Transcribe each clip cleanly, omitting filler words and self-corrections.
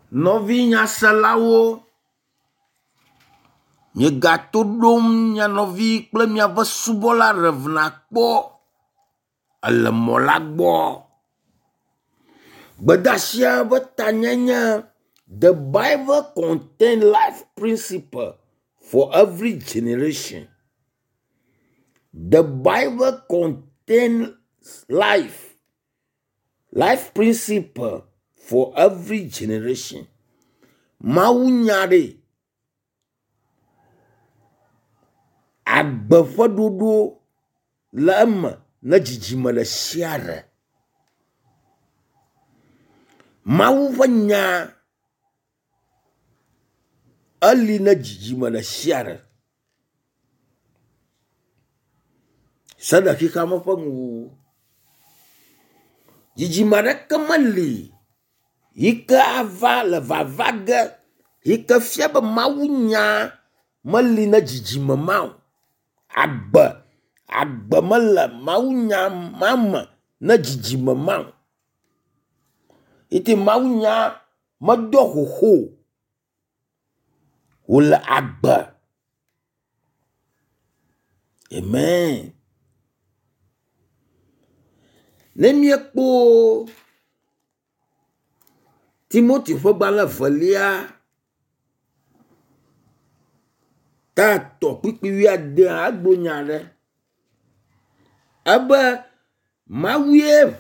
Novi nyaselawo, nye gato dom nya novi kple miave subɔla revna kpɔ ele mɔ la gbɔ. Gbedasia be tanya nye the Bible contains life principle for every generation. The Bible contains life principle for every generation. Mawu nyare agbe ƒe ɖoɖo le eme ne dzidzime le sia ɖe. Mawu ƒe nya eli ne dzidzime le sia ɖe. Se ɖe xixea me ƒe ŋuwo. Dzidzime aɖeke meli yike ava le vava ge yike fia be Mawu nya meli ne dzidzime ma o. Agbe mele Mawu nya ma me ne dzidzime ma o. Iti Mawu nya medo xoxo wole agbe. Amen. Ne miekpo Timothy ƒe gbalẽ velia ta tɔ kpikpi 10 agbo nya ɖe. Ebe Mawue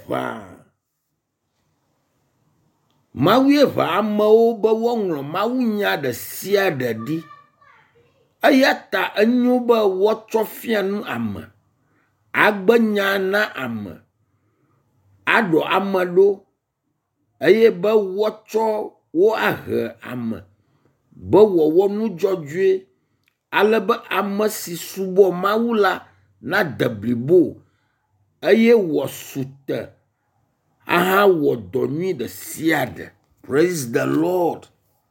ʋa amewo be woŋlɔ Mawu nya ɖe sia ɖe ɖi. Eya ta enyo be woatsɔ fia nu ame, agbe nya na ame, aɖo ame ɖo, eye be woatsɔ wo ahe ame be wɔwɔ nu dzɔdzɔe, ale be ame si subɔ Mawu la nade blibo eye wòasu te aha wɔ dɔ nyui ɖe sia ɖe. Praise the Lord.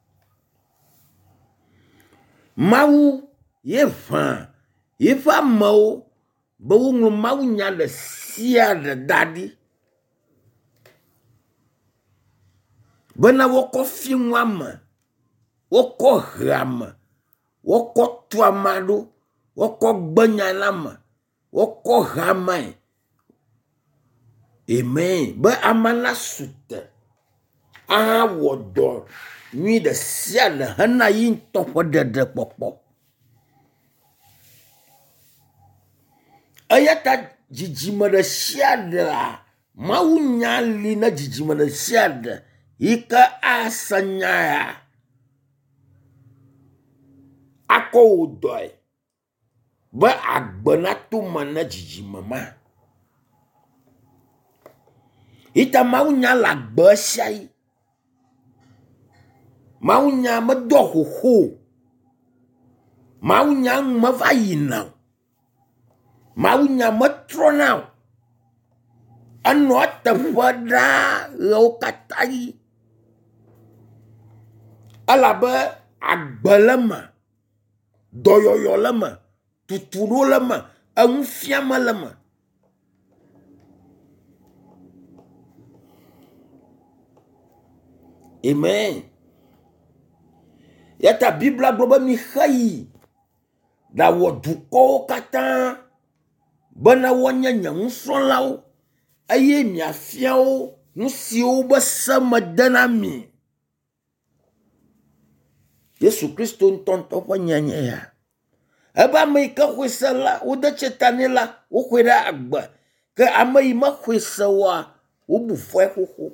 Mawu ye ʋã yeƒe amewo be woŋlɔ Mawu nya ɖe sia ɖe da ɖi. Bena wokɔ fi ŋu ame, wokɔ he ame, wokɔ tu ame ɖo, wokɔ gbe nya na ame, wokɔ he amae. Amen. Be ama na su te aha wɔ dɔ nyui ɖe sia ɖe hena yi ŋutɔ ƒe ɖeɖe kpɔkpɔ. Eya ta dzidzime ɖe sia ɖea, Mawu nya li ne dzidzime ɖe sia ɖe yike ase nya ya akɔ wo dɔe be agbe nato me ne dzidzime ma. Ita Mawu nya le agbe sia yi. Mawu nya medo xoxo. Mawu nya meva yina o. Mawu nya metrɔna o. Enɔ teƒe ɖaa ɣewo katã yi. Elabe agbe le me, dɔyɔyɔ le me, tutuɖo le me, eŋufiame le me. Amen. Yata Biblia gblɔ be mi xeyi ɖawɔ dukɔwo katã bena woanye nye nusrɔ̃lawo eye miafia wo nu siwo be se mede na mi. Yesu Kristo ŋutɔ ƒe nyanye ya. Ebe ame yi ke xɔe se la, wode tseta nɛ la, woxɔe ɖe agbe. Ke ame yi mexɔe se oa, wobu fɔe xoxo.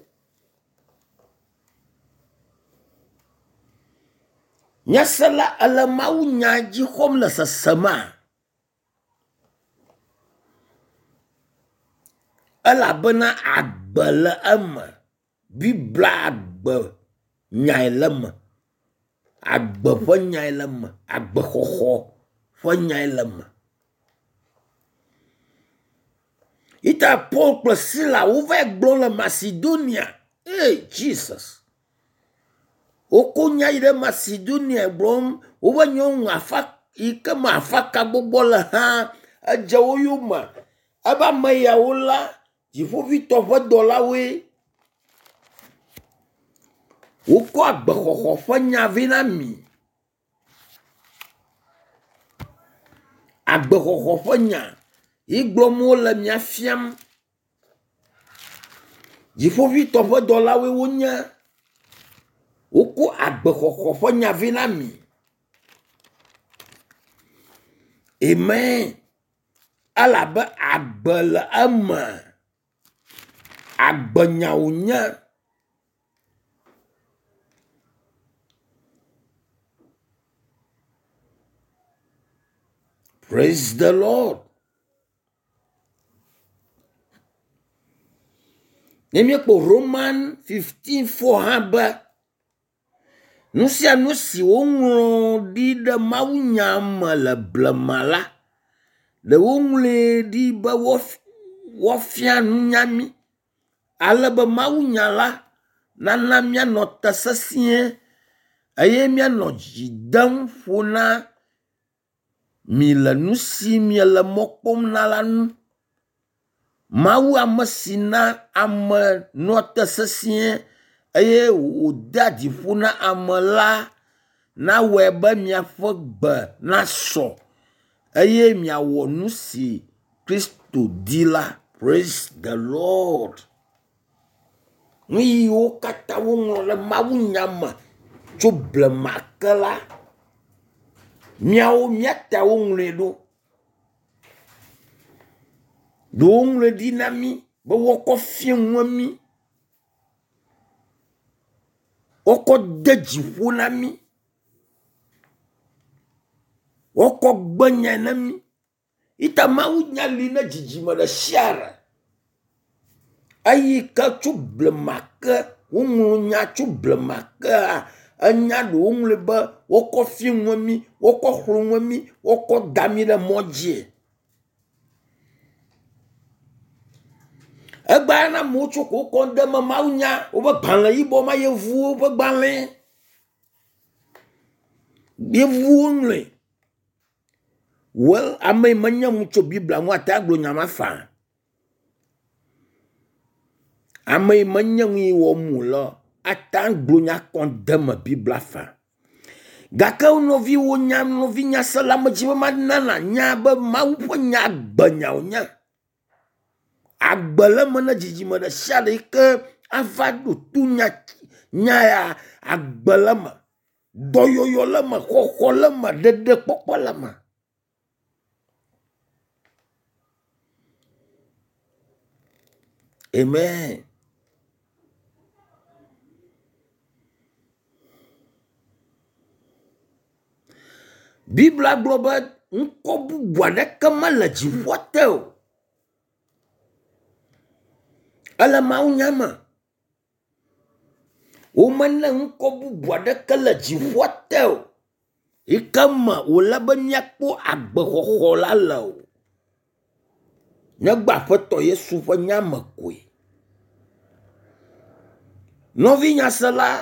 Nyase la ele Mawu nya dzi xɔm le sesema. Elabena agbe le eme. Biblia agbe nyae le me. Agbe ƒe nyae le me. Agbe xɔxɔ ƒe nyae le me. Ita Paul kple Sila wova gblɔ le Macedonia. Hey, Jesus. Woko nya yi ɖe Macedonia gblɔm, wobe nyɔnu afa yike me afaka gbogbo le hã edze wo yome. Ebe ame yawo la, dziƒoʋĩtɔ ƒe dɔlawoe. Woko agbehoho ƒe nya vɛ na mi. Agbehoho ƒe nya igblɔm wo le mia fiam. Dziƒoʋĩtɔ ƒe dɔlawoe wonye. Woko agbehoho ƒe nya vɛ na mi. Amen. Alabe agbe le eme. Agbenyawo nye. Praise the Lord. Nemiekpo Roman 15:4 hã be nu sia nu si woŋlɔ ɖi ɖe mawunya me le blema la, le woŋlɔe ɖi be wofia nunya mi. Ale be mawunya la nana mianɔ te sesĩe eye mianɔ dzi dem ƒo na mi le nu si miele mɔ kpɔm na la nu. Mawu ame si na ame nɔ te sesĩe eye wòde dziƒo na ame la nawɔe be miaƒe gbe nasɔ eye miawɔ nu si Kristo di la. Praise the Lord. Nu yiwo katã woŋlɔ le mawunya me tso blema ke la, miawo miata woŋlɔe ɖo. Ɖewo ŋlɔe ɖi na mi be wokɔ fia ŋu mi. Wokɔ de dziƒo na mi. Wokɔ gbe nya na mi. Ita mawunya li ne dzidzime ɖe sia ɖe. Eyi ke tso blema ke, woŋlɔ nya tso blema ke enya ɖewo ŋlɔe be wokɔ fia ŋu mi, wokɔ xlɔ ŋu mi, wokɔ da mi ɖe mɔ dzi. Egba na mo tso ko ko de me mawunya wo be gbalẽ yibɔ ma yevuwo be gbalẽ. Yevuwo ŋlɔe. Well, ame menye mu tso Biblia ŋu ata gblɔ nya ma fa. Ame menye ŋu wɔ mu le ata gblɔ nya kɔn de me Biblia fa. Gake novi wo nya novi nya se la me dzi be ma nana nya be Mawu ƒe nya gbenyawo nya. Agbe le me ne dzidzime ɖe sia ɖe ke ava ɖo tu nya ya agbe le me. Dɔyɔyɔ le me, xɔxɔ le me, ɖeɖe kpɔkpɔ le me. Amen. Biblia gblɔ be ŋkɔ bubu aɖeke mele dziƒoa te o. Ele mawunya me. Womene ŋkɔ bubu aɖeke le dziƒoa te o. Yike me wòle be miakpɔ agbexɔxɔ la le o. Negbe Aƒetɔ Yesu ƒe nya me koe. Nɔvi nyasela,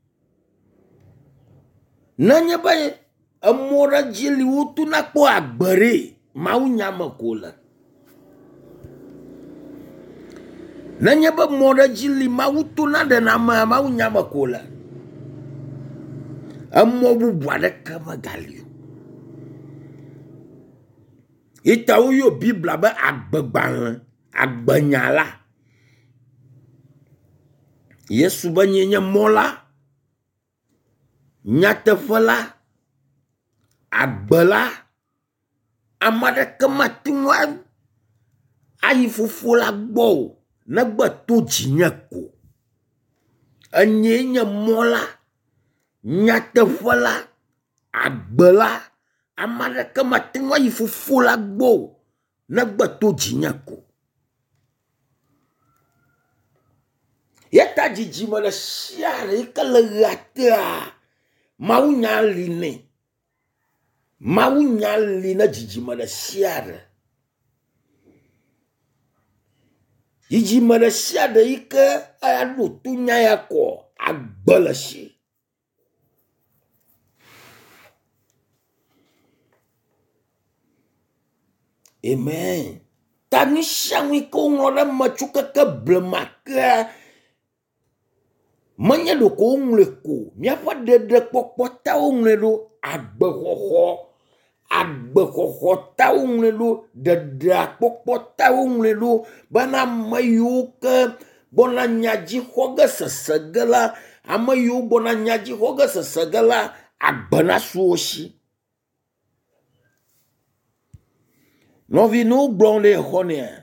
nenye be emɔ ɖe dzi li wotu na kpɔ agbe ɖe, mawunya me ko le. Nenye be mɔ ɖe dzi li Mawu to na ɖe na ame mawunya me ko le. Emɔ bubu aɖeke megali o. Ita wo yo Biblia be agbegbalẽ, agbenya la. Yesu be nye mɔ la, nyateƒe la, agbe la, ame aɖeke mate ŋu ayi Fofo la gbɔ o, negbe to dzinye ko. Enye nye mɔ la, nyateƒe la, agbe la, ame aɖeke mate ŋu ayi Fofo la gbɔ o, negbe to dzinye ko. Yeta dzidzime ɖe sia ɖe yike le ɣea tea, mawunya li nɛ. Mawunya li ne dzidzime ɖe sia ɖe. Dzidzime ɖe sia ɖe yike aɖo to nya ya kɔ agbe le si. Amen. Ta nu sia nu yike woŋlɔ ɖe me tso keke blema ke menye do ko ngle ko mia fa de popota ngle do agbehoho ta ngle do de popota ngle do bana mayu ke bona nyaji hoga sesegala amayu bona nyaji hoga sesegala agbana suoshi no vi no blonde honia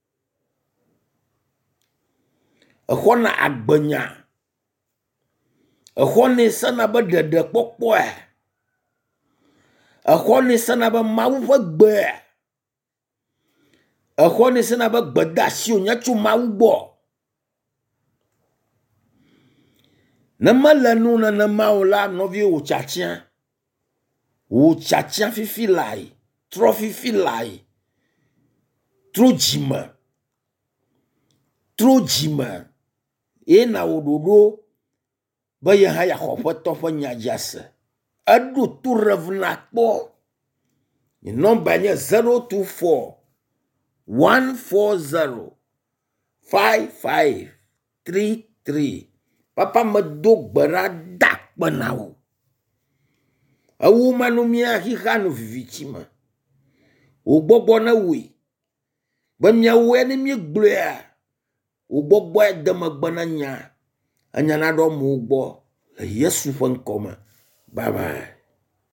hona agbanya hone sana ba de popo hone sana ba mawu fa gbe hone sana ba gbadasi onya chu mawu bo na malanu na maula no vi o chacha fifi lai trophy filai trojima ena ododo ba ye ha ya khopoto fo nyajase adu tu revna po ni number nye 024 140 5533 papa medo gbara dak banawo awu manumia hi khanu vivitima ogbogbo na we ba mia we ni mi gbloa ogbogbo e de magbana nya anya na do mu gbo yesu fon koma bye bye.